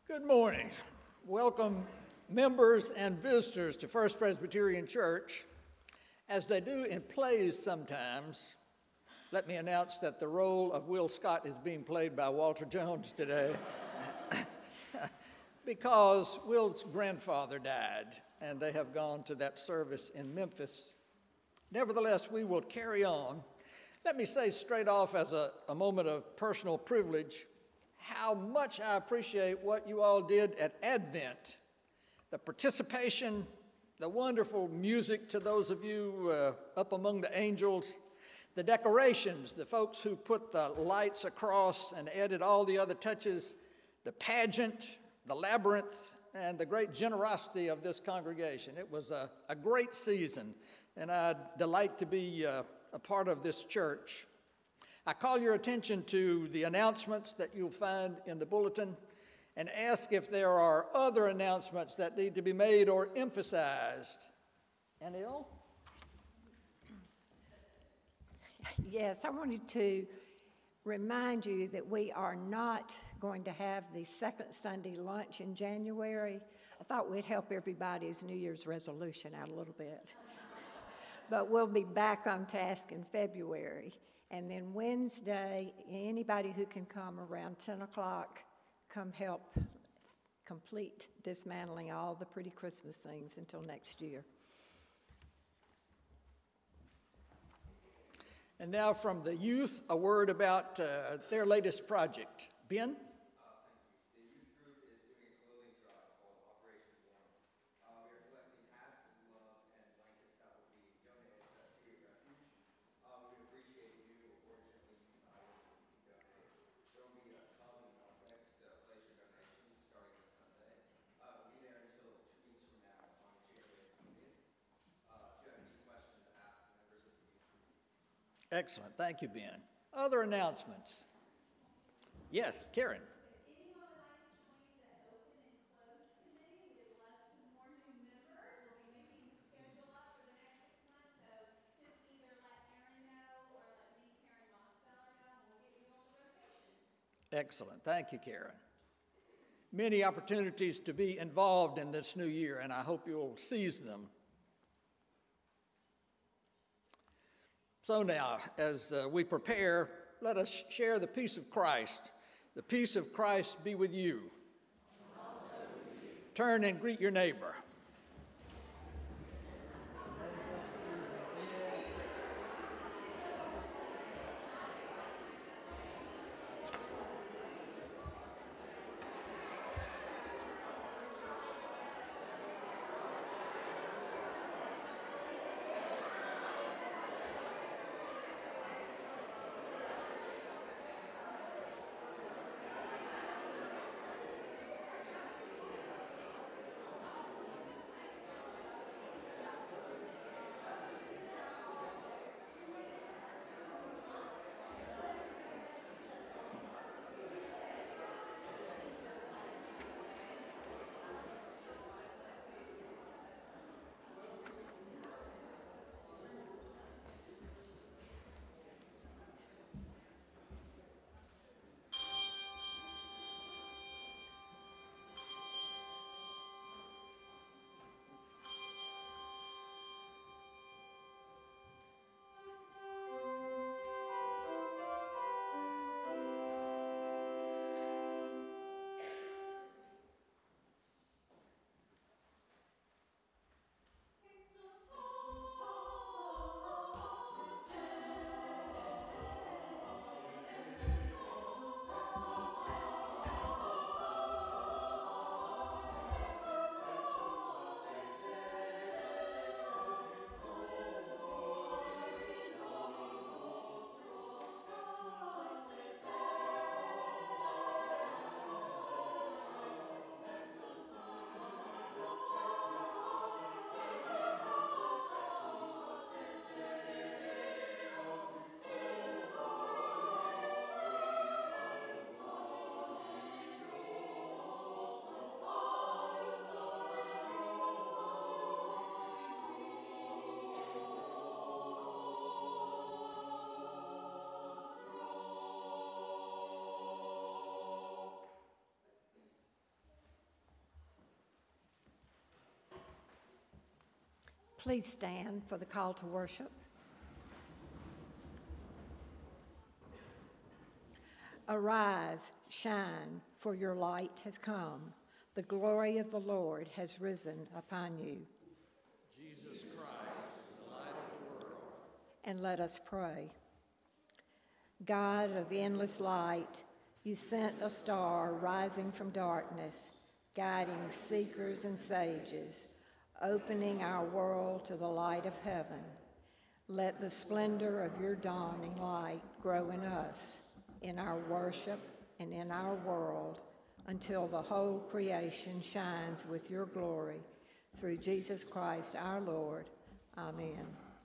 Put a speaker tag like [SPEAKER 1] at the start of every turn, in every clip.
[SPEAKER 1] Good morning. Welcome members and visitors to First Presbyterian Church. As they do in plays sometimes, let me announce that the role of Will Scott is being played by Walter Jones today because Will's grandfather died, and they have gone to that service in Memphis. Nevertheless, we will carry on. Let me say straight off as a moment of personal privilege how much I appreciate what you all did at Advent. The participation, the wonderful music to those of you up among the angels, the decorations, the folks who put the lights across and added all the other touches, the pageant, the labyrinth, and the great generosity of this congregation. It was a great season, and I delight to be a part of this church. I call your attention to the announcements that you'll find in the bulletin and ask if there are other announcements that need to be made or emphasized. Anil?
[SPEAKER 2] Yes, I wanted to remind you that we are not going to have the second Sunday lunch in January. I thought we'd help everybody's New Year's resolution out a little bit. But we'll be back on task in February. And then Wednesday, anybody who can come around 10 o'clock, come help complete dismantling all the pretty Christmas things until next year.
[SPEAKER 1] And now from the youth, a word about their latest project. Ben? Excellent. Thank you, Ben. Other announcements? Yes, Karen.
[SPEAKER 3] If anyone would like to join the open and closed committee, we'd love some more new members. We'll be moving the schedule up for the next 6 months, so just either let Aaron know or let me, Karen Mosteller, know, and we'll get you on the rotation.
[SPEAKER 1] Excellent. Thank you, Karen. Many opportunities to be involved in this new year, and I hope you'll seize them. So now, as we prepare, let us share the peace of Christ. The peace of Christ be with you. Turn and greet your neighbor.
[SPEAKER 2] Please stand for the call to worship. Arise, shine, for your light has come. The glory of the Lord has risen upon you.
[SPEAKER 1] Jesus Christ is the light of the world.
[SPEAKER 2] And let us pray. God of endless light, you sent a star rising from darkness, guiding seekers and sages, opening our world to the light of heaven. Let the splendor of your dawning light grow in us, in our worship and in our world, until the whole creation shines with your glory. Through Jesus Christ our Lord. Amen.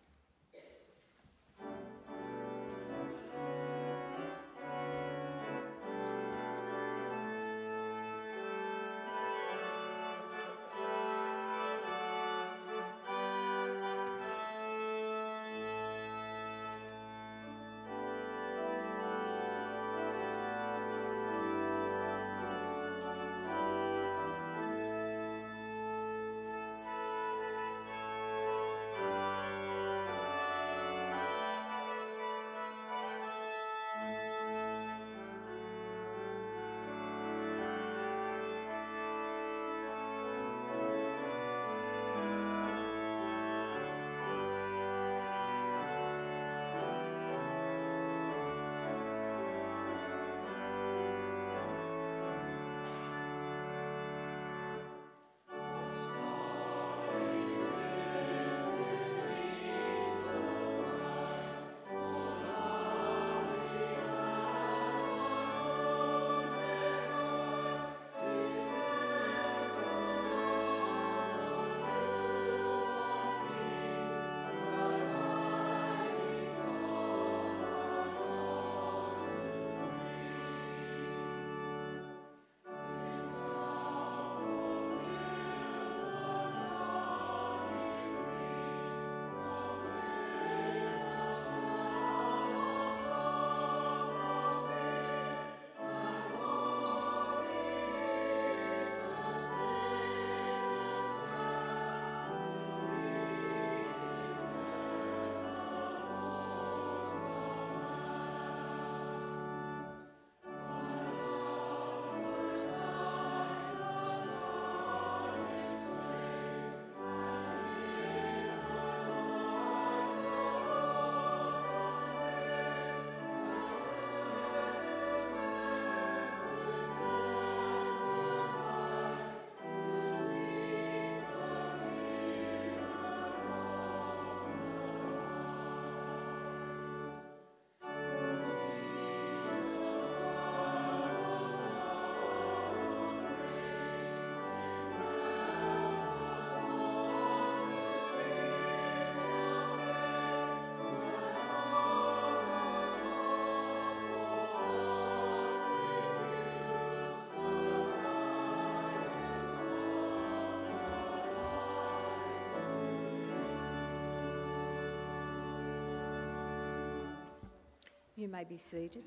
[SPEAKER 2] You may be seated.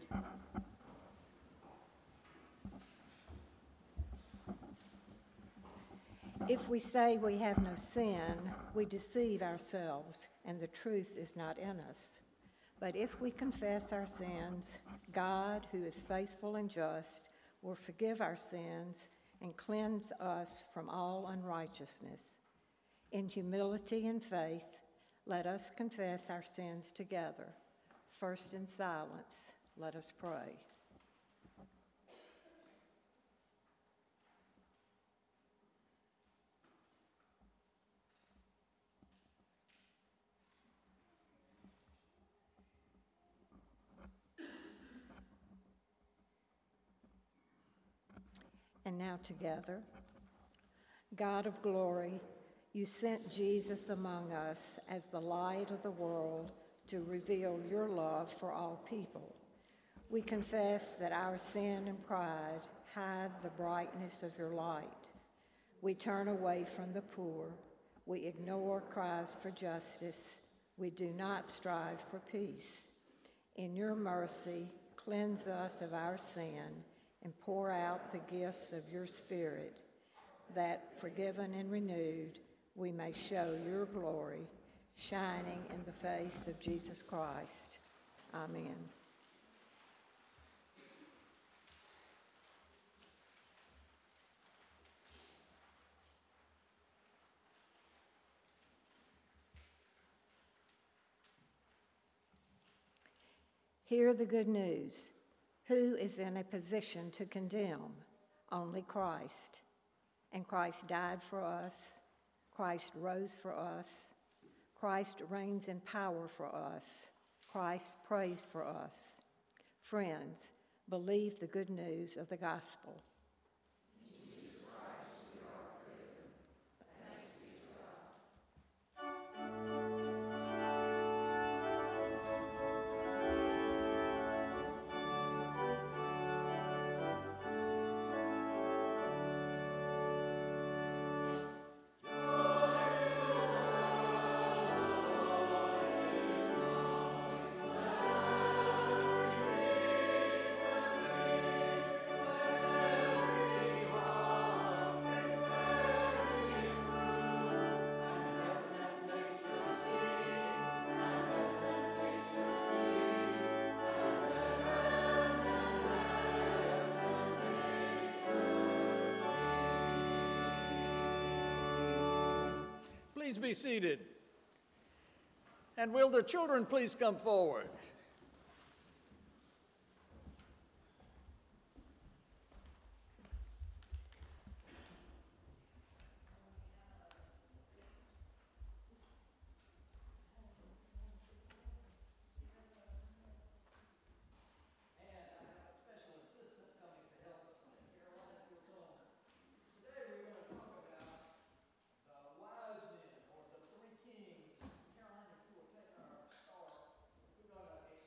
[SPEAKER 2] If we say we have no sin, we deceive ourselves, and the truth is not in us. But if we confess our sins, God, who is faithful and just, will forgive our sins and cleanse us from all unrighteousness. In humility and faith, let us confess our sins together. First, in silence, let us pray. And now together. God of glory, you sent Jesus among us as the light of the world to reveal your love for all people. We confess that our sin and pride hide the brightness of your light. We turn away from the poor. We ignore cries for justice. We do not strive for peace. In your mercy, cleanse us of our sin and pour out the gifts of your Spirit, that, forgiven and renewed, we may show your glory shining in the face of Jesus Christ. Amen. Hear the good news. Who is in a position to condemn? Only Christ. And Christ died for us. Christ rose for us. Christ reigns in power for us. Christ prays for us. Friends, believe the good news of the gospel.
[SPEAKER 1] Please be seated. And will the children please come forward? Carolina, if you will take our star, we're going to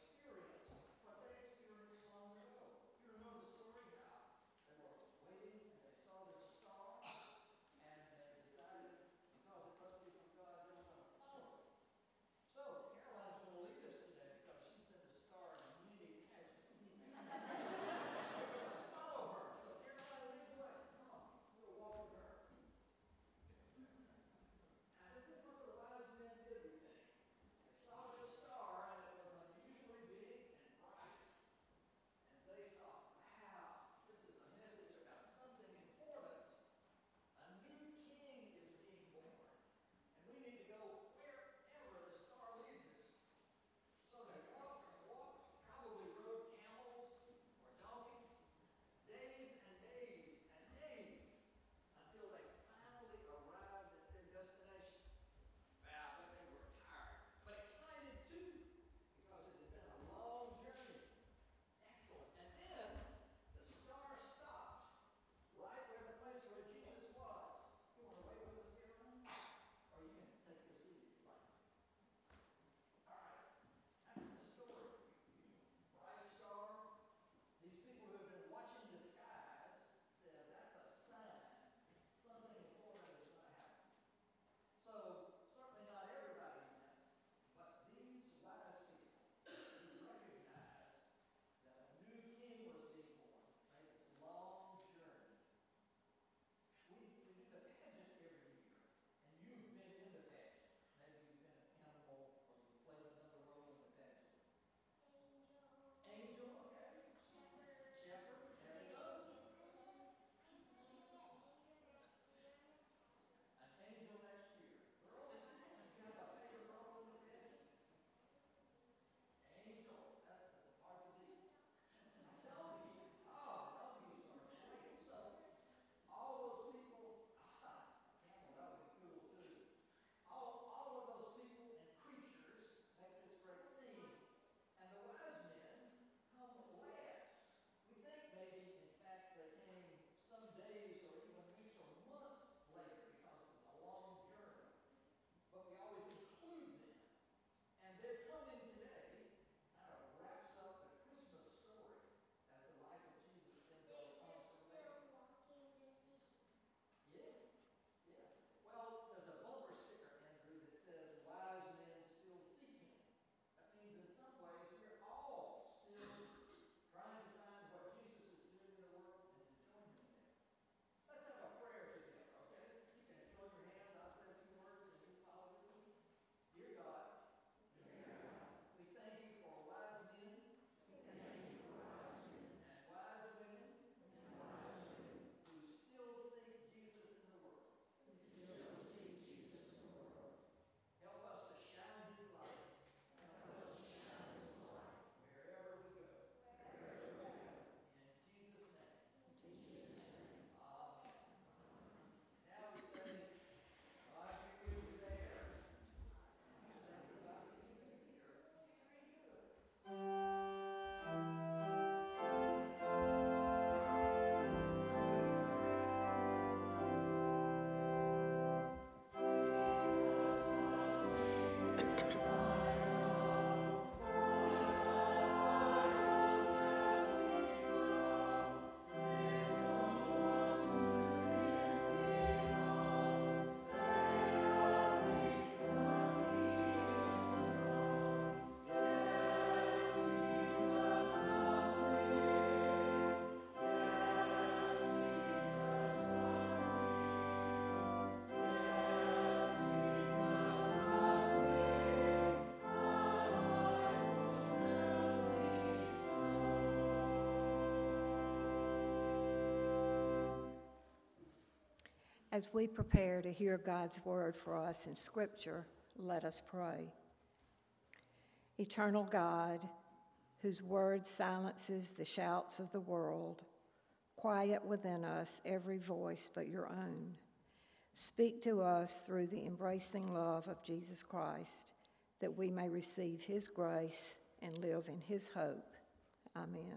[SPEAKER 2] As we prepare to hear God's word for us in Scripture, let us pray. Eternal God, whose word silences the shouts of the world, quiet within us every voice but your own. Speak to us through the embracing love of Jesus Christ, that we may receive his grace and live in his hope. Amen.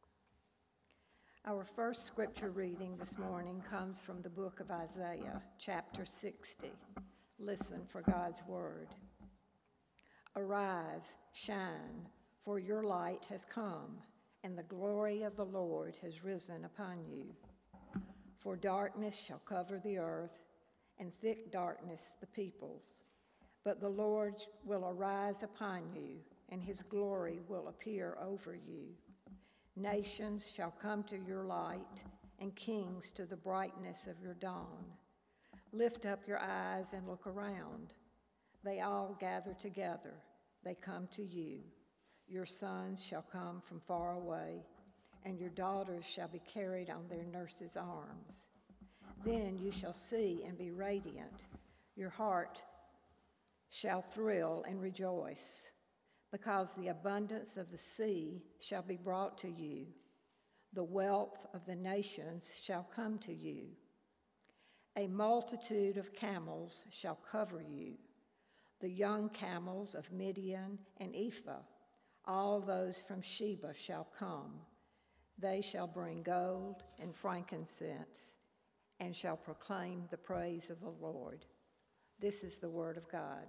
[SPEAKER 2] Our first scripture reading this morning comes from the book of Isaiah, chapter 60. Listen for God's word. Arise, shine, for your light has come, and the glory of the Lord has risen upon you. For darkness shall cover the earth, and thick darkness the peoples. But the Lord will arise upon you, and his glory will appear over you. Nations shall come to your light, and kings to the brightness of your dawn. Lift up your eyes and look around. They all gather together. They come to you. Your sons shall come from far away, and your daughters shall be carried on their nurses' arms. Then you shall see and be radiant. Your heart shall thrill and rejoice, because the abundance of the sea shall be brought to you. The wealth of the nations shall come to you. A multitude of camels shall cover you, the young camels of Midian and Ephah. All those from Sheba shall come. They shall bring gold and frankincense, and shall proclaim the praise of the Lord. This is the word of God.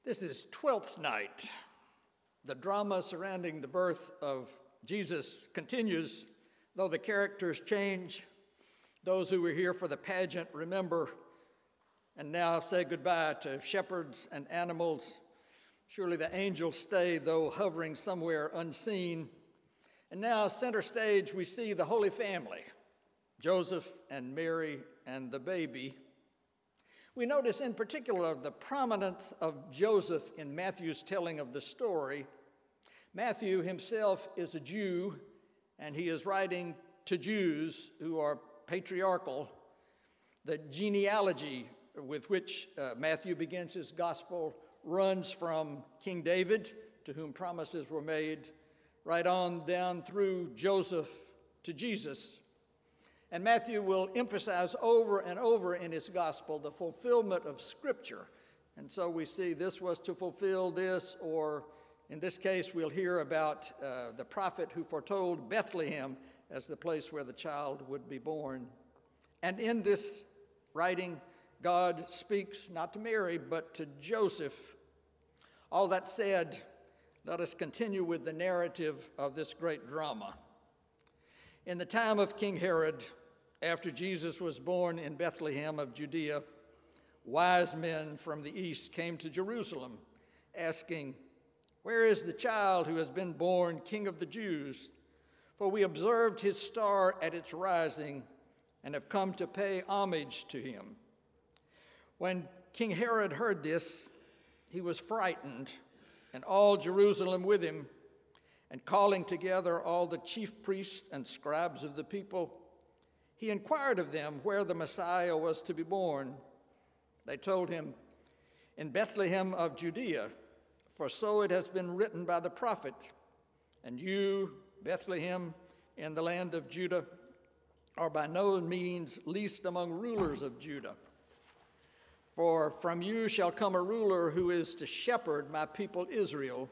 [SPEAKER 1] This is Twelfth Night. The drama surrounding the birth of Jesus continues, though the characters change. Those who were here for the pageant remember and now say goodbye to shepherds and animals. Surely the angels stay, though hovering somewhere unseen. And now, center stage, we see the Holy Family, Joseph and Mary and the baby. We notice in particular the prominence of Joseph in Matthew's telling of the story. Matthew himself is a Jew, and he is writing to Jews who are patriarchal. The genealogy with which Matthew begins his gospel runs from King David, to whom promises were made, right on down through Joseph to Jesus. And Matthew will emphasize over and over in his gospel the fulfillment of Scripture. And so we see this was to fulfill this, or in this case, we'll hear about the prophet who foretold Bethlehem as the place where the child would be born. And in this writing, God speaks not to Mary, but to Joseph. All that said, let us continue with the narrative of this great drama. In the time of King Herod, after Jesus was born in Bethlehem of Judea, wise men from the east came to Jerusalem, asking, "Where is the child who has been born King of the Jews? For we observed his star at its rising and have come to pay homage to him." When King Herod heard this, he was frightened, and all Jerusalem with him, and calling together all the chief priests and scribes of the people, he inquired of them where the Messiah was to be born. They told him, "In Bethlehem of Judea, for so it has been written by the prophet, and you, Bethlehem, in the land of Judah, are by no means least among rulers of Judah. For from you shall come a ruler who is to shepherd my people Israel."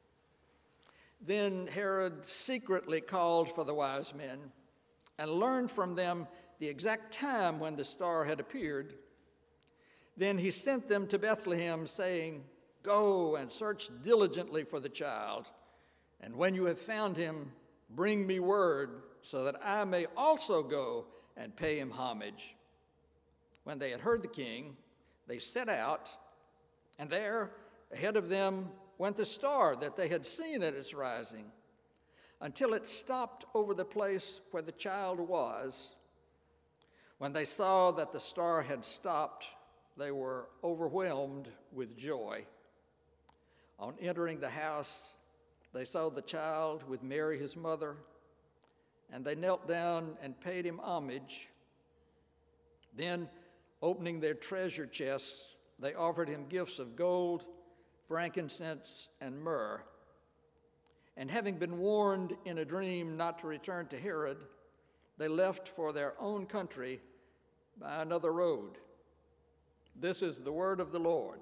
[SPEAKER 1] Then Herod secretly called for the wise men and learned from them the exact time when the star had appeared. Then he sent them to Bethlehem, saying, "Go and search diligently for the child, and when you have found him, bring me word, so that I may also go and pay him homage." When they had heard the king, they set out, and there, ahead of them, went the star that they had seen at its rising, until it stopped over the place where the child was. When they saw that the star had stopped, they were overwhelmed with joy. On entering the house, they saw the child with Mary his mother, and they knelt down and paid him homage. Then, opening their treasure chests, they offered him gifts of gold, frankincense, and myrrh. And having been warned in a dream not to return to Herod, they left for their own country by another road. This is the word of the Lord.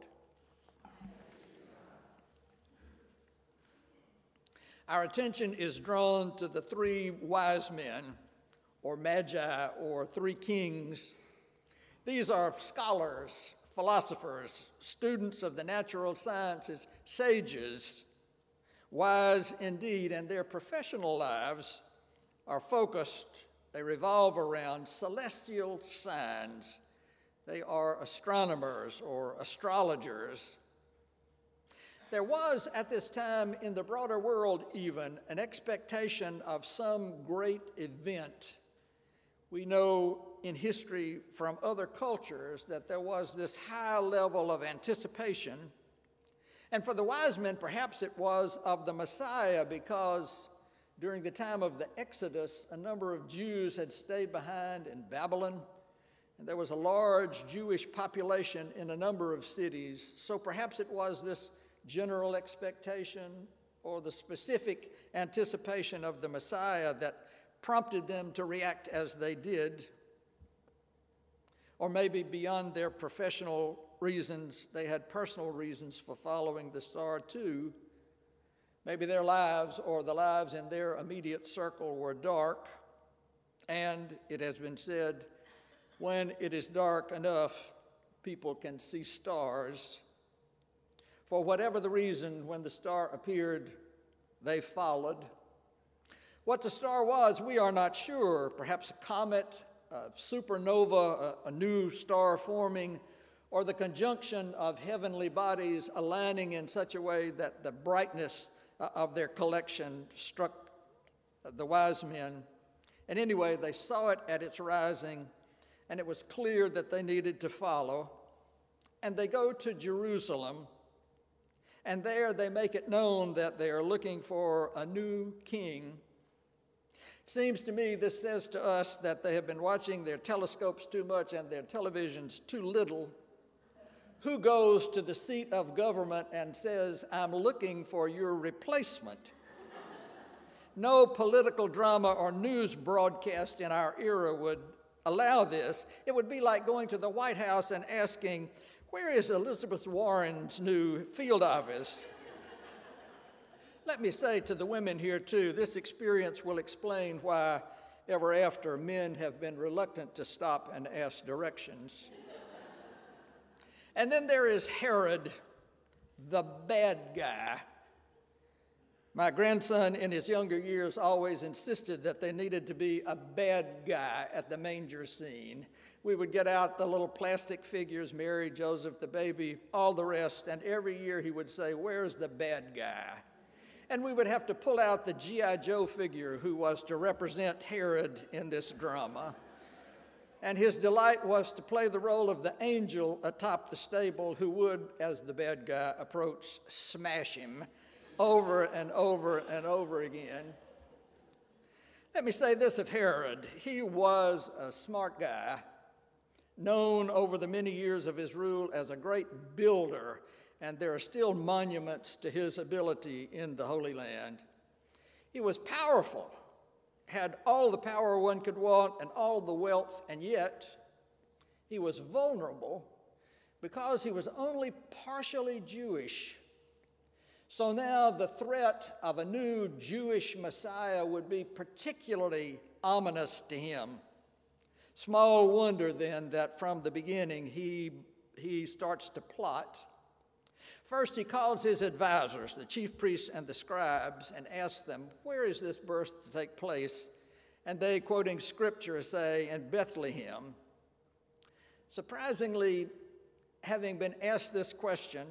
[SPEAKER 1] Our attention is drawn to the three wise men, or magi, or three kings. These are scholars, philosophers, students of the natural sciences, sages, wise indeed, and their professional lives are focused, they revolve around celestial signs. They are astronomers or astrologers. There was at this time in the broader world even an expectation of some great event. We know in history from other cultures that there was this high level of anticipation. And for the wise men, perhaps it was of the Messiah, because during the time of the Exodus, a number of Jews had stayed behind in Babylon, and there was a large Jewish population in a number of cities. So perhaps it was this general expectation or the specific anticipation of the Messiah that prompted them to react as they did. Or maybe beyond their professional reasons, they had personal reasons for following the star too. Maybe their lives or the lives in their immediate circle were dark, and it has been said, when it is dark enough, people can see stars. For whatever the reason, when the star appeared, they followed. What the star was, we are not sure. Perhaps a comet, a supernova, a new star forming, or the conjunction of heavenly bodies aligning in such a way that the brightness of their collection struck the wise men. And anyway, they saw it at its rising, and it was clear that they needed to follow. And they go to Jerusalem, and there they make it known that they are looking for a new king. Seems to me this says to us that they have been watching their telescopes too much and their televisions too little. Who goes to the seat of government and says, I'm looking for your replacement? No political drama or news broadcast in our era would allow this. It would be like going to the White House and asking, where is Elizabeth Warren's new field office? Let me say to the women here too, this experience will explain why ever after men have been reluctant to stop and ask directions. And then there is Herod, the bad guy. My grandson in his younger years always insisted that there needed to be a bad guy at the manger scene. We would get out the little plastic figures, Mary, Joseph, the baby, all the rest, and every year he would say, where's the bad guy? And we would have to pull out the G.I. Joe figure who was to represent Herod in this drama. And his delight was to play the role of the angel atop the stable who would, as the bad guy approached, smash him over and over and over again. Let me say this of Herod. He was a smart guy, known over the many years of his rule as a great builder, and there are still monuments to his ability in the Holy Land. He was powerful, had all the power one could want and all the wealth, and yet he was vulnerable because he was only partially Jewish. So now the threat of a new Jewish Messiah would be particularly ominous to him. Small wonder then that from the beginning he starts to plot. First, he calls his advisors, the chief priests and the scribes, and asks them, where is this birth to take place? And they, quoting scripture, say, in Bethlehem. Surprisingly, having been asked this question,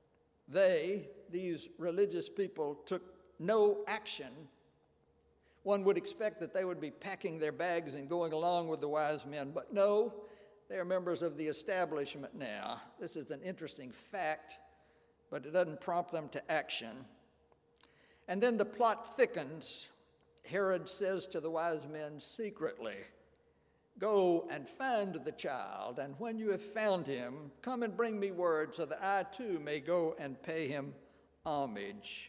[SPEAKER 1] these religious people, took no action. One would expect that they would be packing their bags and going along with the wise men, but no, they are members of the establishment now. This is an interesting fact, but it doesn't prompt them to action. And then the plot thickens. Herod says to the wise men secretly, go and find the child, and when you have found him, come and bring me word so that I too may go and pay him homage.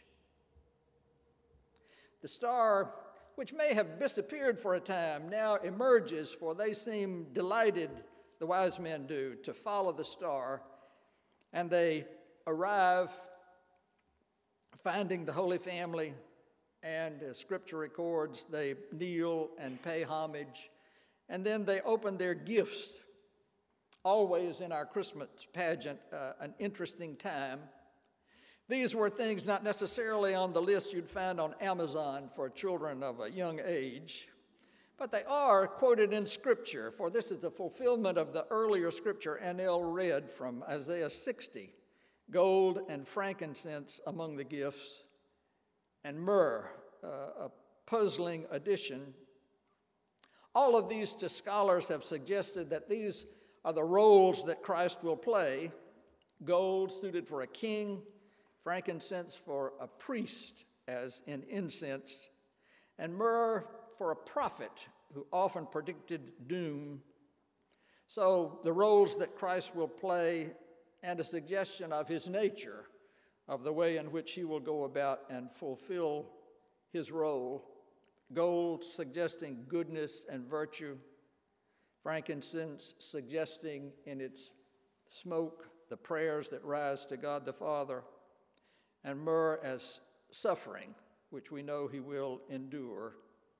[SPEAKER 1] The star, which may have disappeared for a time, now emerges, for they seem delighted, the wise men do, to follow the star, and they arrive finding the Holy Family, and as Scripture records, they kneel and pay homage, and then they open their gifts. Always in our Christmas pageant, an interesting time. These were things not necessarily on the list you'd find on Amazon for children of a young age, but they are quoted in Scripture, for this is the fulfillment of the earlier Scripture Annell read from Isaiah 60. Gold and frankincense among the gifts, and myrrh, a puzzling addition. All of these to scholars have suggested that these are the roles that Christ will play. Gold suited for a king, frankincense for a priest, as in incense, and myrrh for a prophet who often predicted doom. So the roles that Christ will play, and a suggestion of his nature, of the way in which he will go about and fulfill his role. Gold suggesting goodness and virtue, frankincense suggesting in its smoke the prayers that rise to God the Father, and myrrh as suffering, which we know he will endure.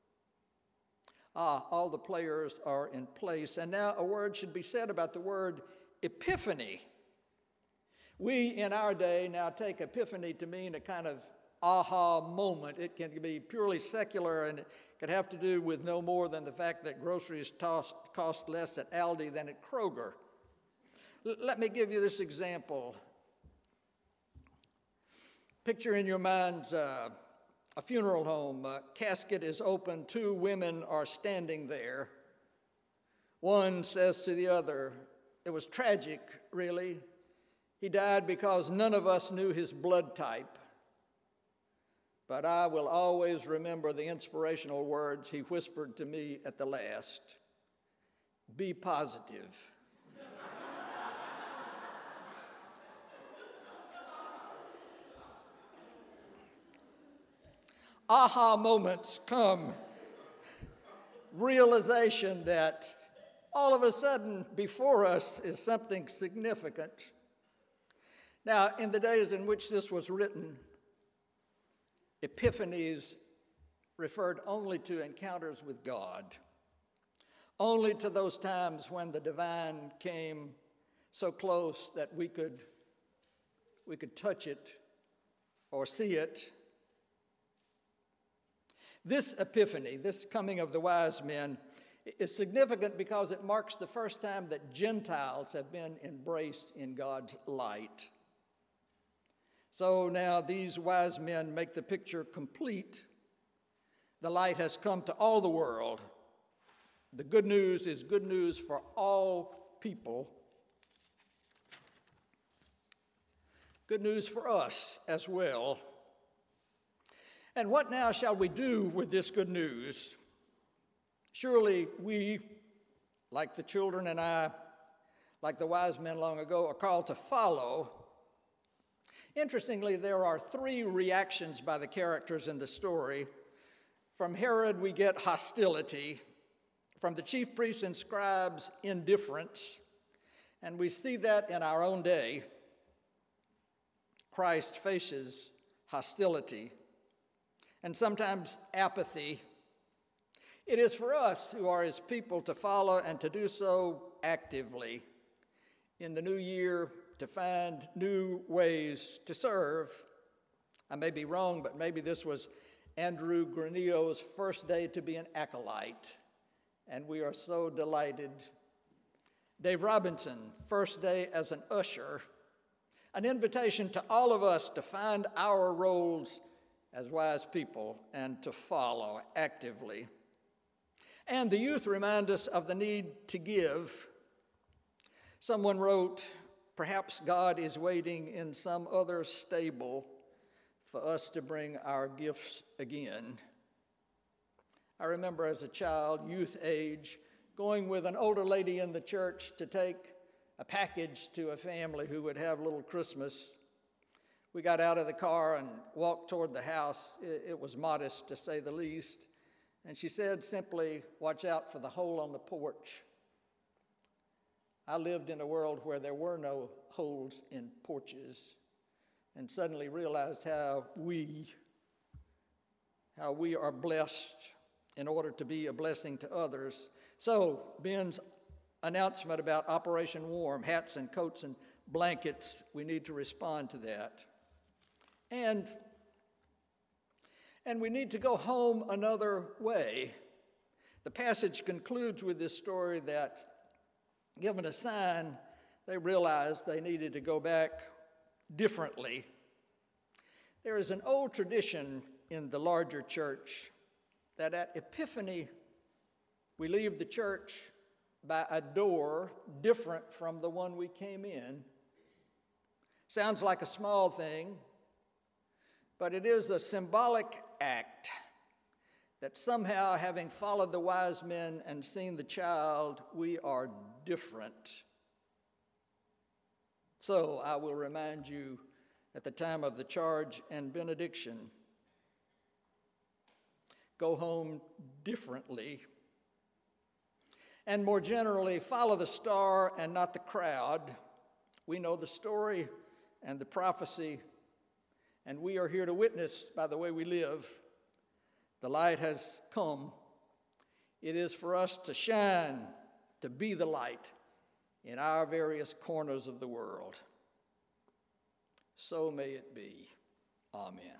[SPEAKER 1] All the players are in place, and now a word should be said about the word epiphany, We, in our day, now take Epiphany to mean a kind of aha moment. It can be purely secular, and it could have to do with no more than the fact that groceries cost less at Aldi than at Kroger. Let me give you this example. Picture in your minds a funeral home. A casket is open. Two women are standing there. One says to the other, "It was tragic, really. He died because none of us knew his blood type. But I will always remember the inspirational words he whispered to me at the last. Be positive." Aha moments come. Realization that all of a sudden before us is something significant. Now, in the days in which this was written, epiphanies referred only to encounters with God, only to those times when the divine came so close that we could touch it or see it. This epiphany, this coming of the wise men, is significant because it marks the first time that Gentiles have been embraced in God's light. So now these wise men make the picture complete. The light has come to all the world. The good news is good news for all people. Good news for us as well. And what now shall we do with this good news? Surely we, like the children and I, like the wise men long ago, are called to follow. Interestingly, there are three reactions by the characters in the story. From Herod, we get hostility. From the chief priests and scribes, indifference. And we see that in our own day. Christ faces hostility and sometimes apathy. It is for us who are his people to follow and to do so actively. In the new year, to find new ways to serve. I may be wrong, but maybe this was Andrew Granillo's first day to be an acolyte, and we are so delighted. Dave Robinson, first day as an usher, an invitation to all of us to find our roles as wise people and to follow actively. And the youth remind us of the need to give. Someone wrote, perhaps God is waiting in some other stable for us to bring our gifts again. I remember as a child, youth age, going with an older lady in the church to take a package to a family who would have a little Christmas. We got out of the car and walked toward the house. It was modest, to say the least. And she said simply, "Watch out for the hole on the porch." I lived in a world where there were no holes in porches, and suddenly realized how we are blessed in order to be a blessing to others. So Ben's announcement about Operation Warm, hats and coats and blankets, we need to respond to that. And we need to go home another way. The passage concludes with this story that, given a sign, they realized they needed to go back differently. There is an old tradition in the larger church that at Epiphany, we leave the church by a door different from the one we came in. Sounds like a small thing, but it is a symbolic act that somehow, having followed the wise men and seen the child, we are different. So I will remind you at the time of the charge and benediction, go home differently. And more generally, follow the star and not the crowd. We know the story and the prophecy, and we are here to witness by the way we live. The light has come. It is for us to shine, to be the light in our various corners of the world. So may it be. Amen.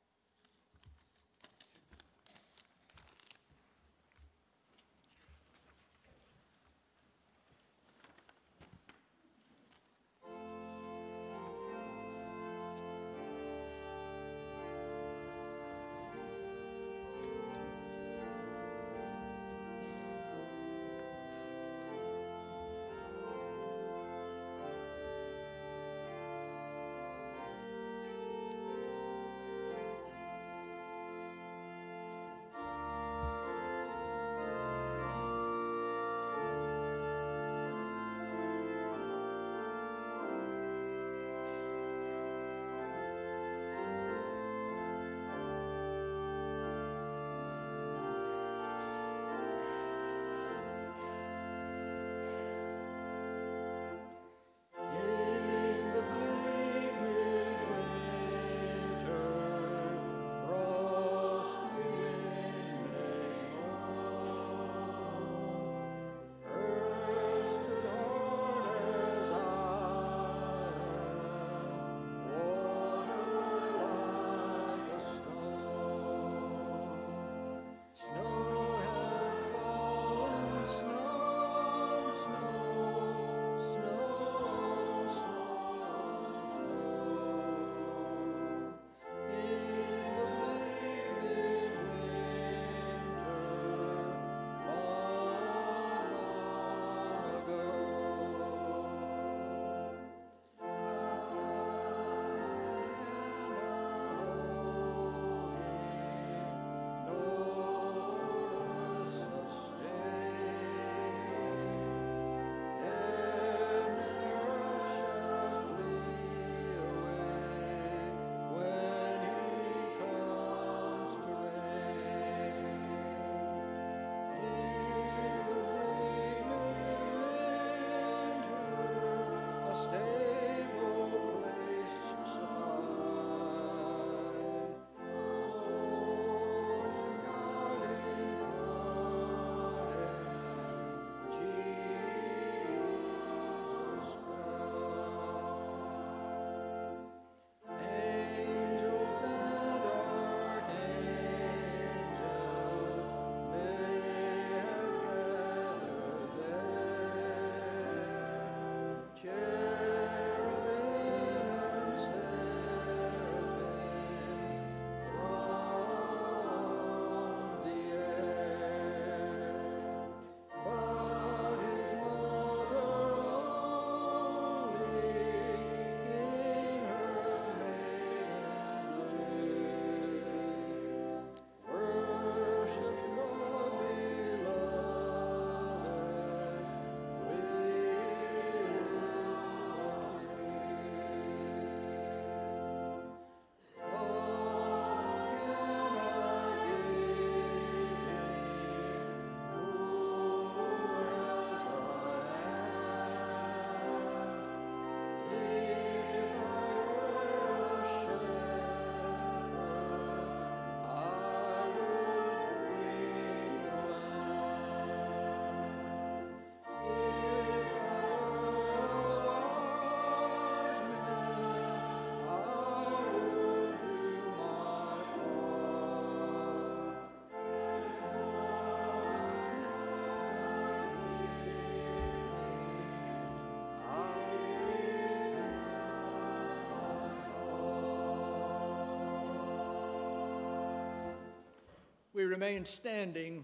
[SPEAKER 1] We remain standing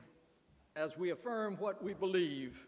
[SPEAKER 1] as we affirm what we believe.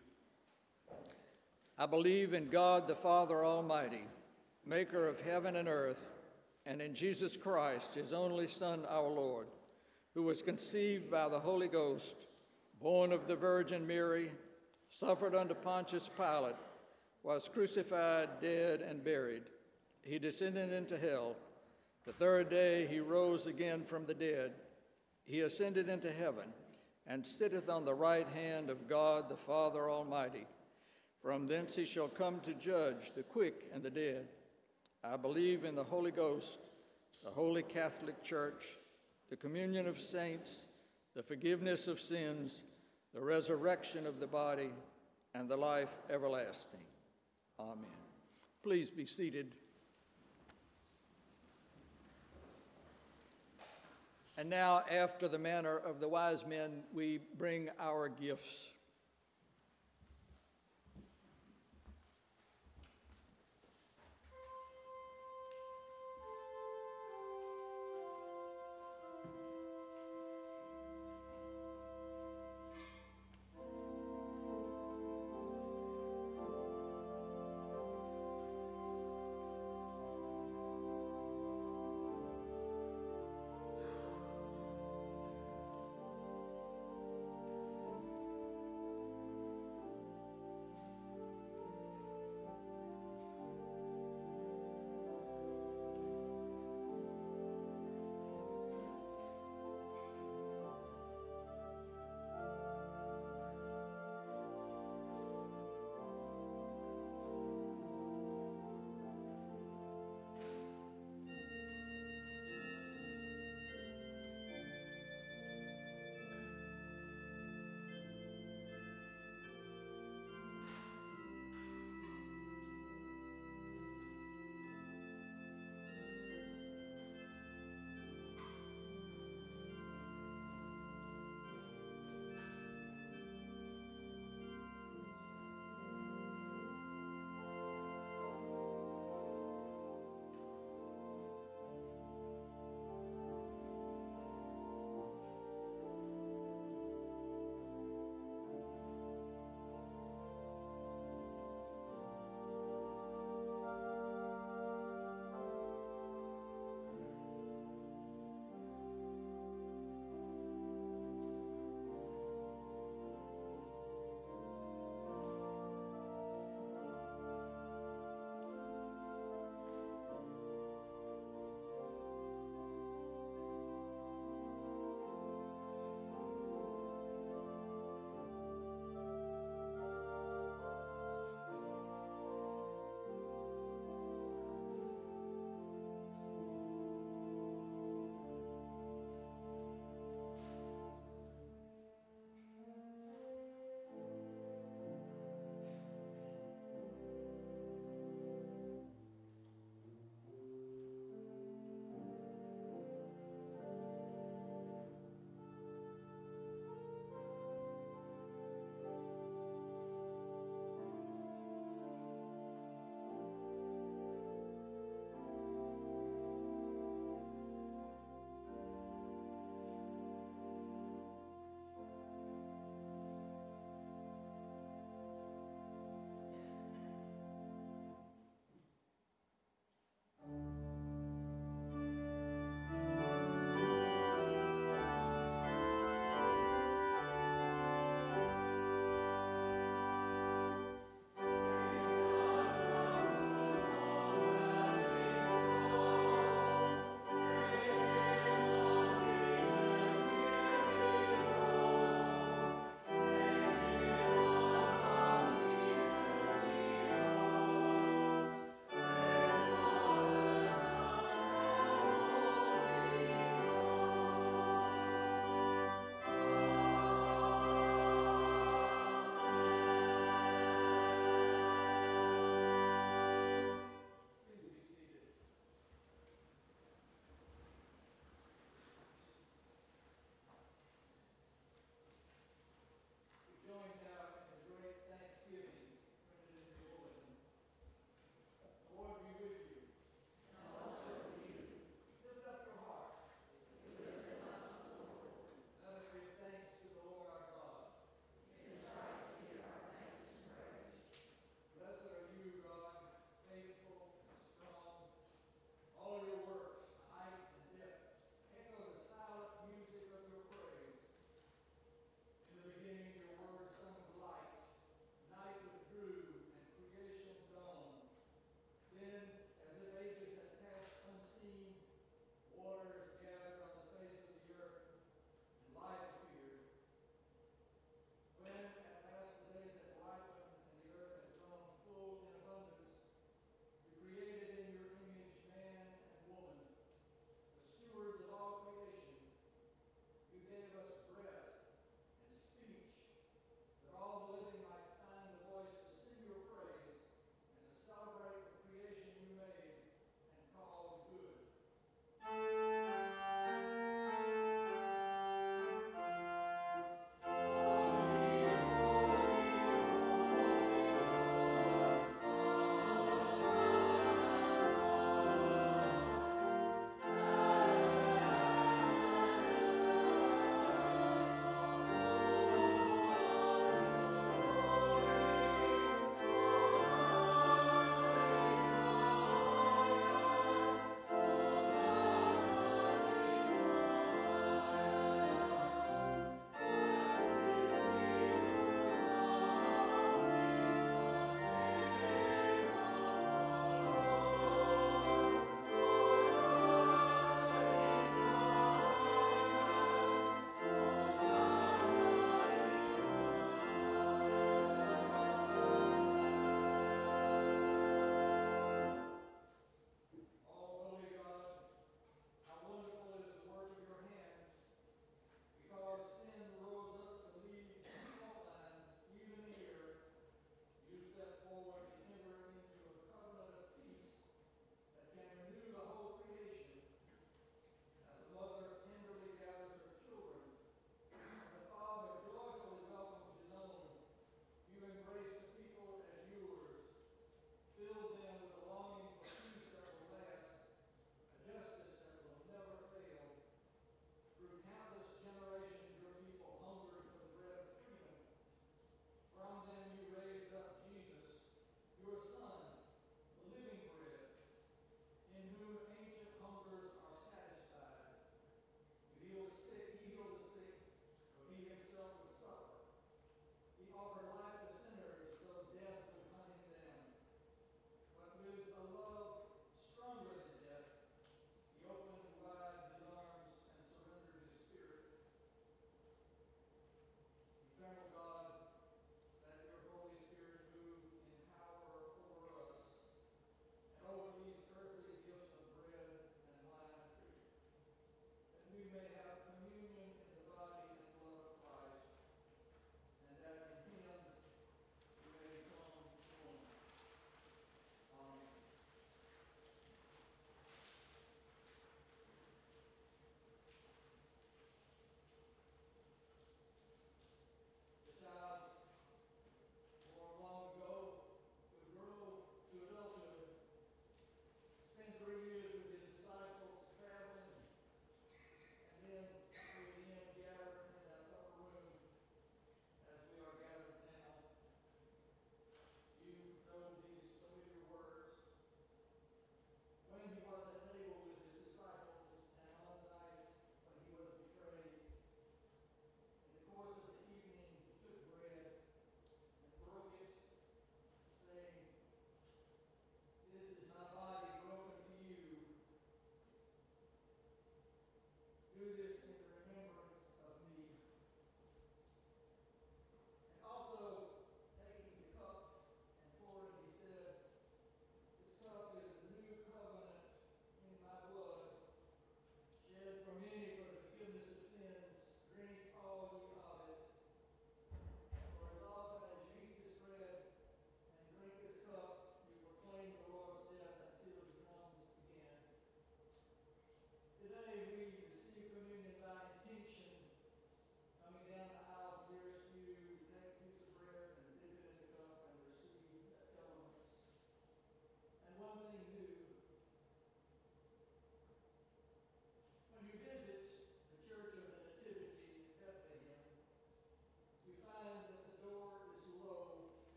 [SPEAKER 1] I believe in God the Father Almighty, maker of heaven and earth, and in Jesus Christ, his only Son, our Lord, who was conceived by the Holy Ghost, born of the Virgin Mary, suffered under Pontius Pilate, was crucified, dead, and buried. He descended into hell. The third day he rose again from the dead. He ascended into heaven and sitteth on the right hand of God the Father Almighty. From thence he shall come to judge the quick and the dead. I believe in the Holy Ghost, the Holy Catholic Church, the communion of saints, the forgiveness of sins, the resurrection of the body, and the life everlasting. Amen. Please be seated. And now, after the manner of the wise men, we bring our gifts.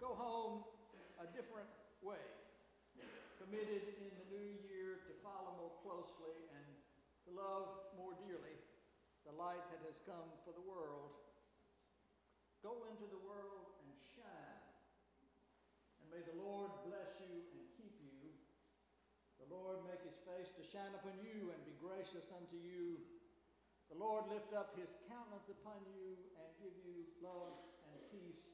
[SPEAKER 1] go home a different way, committed in the new year to follow more closely and to love more dearly the light that has come for the world. Go into the world and shine. And may the Lord bless you and keep you. The Lord make his face to shine upon you and be gracious unto you. The Lord lift up his countenance upon you and give you love and peace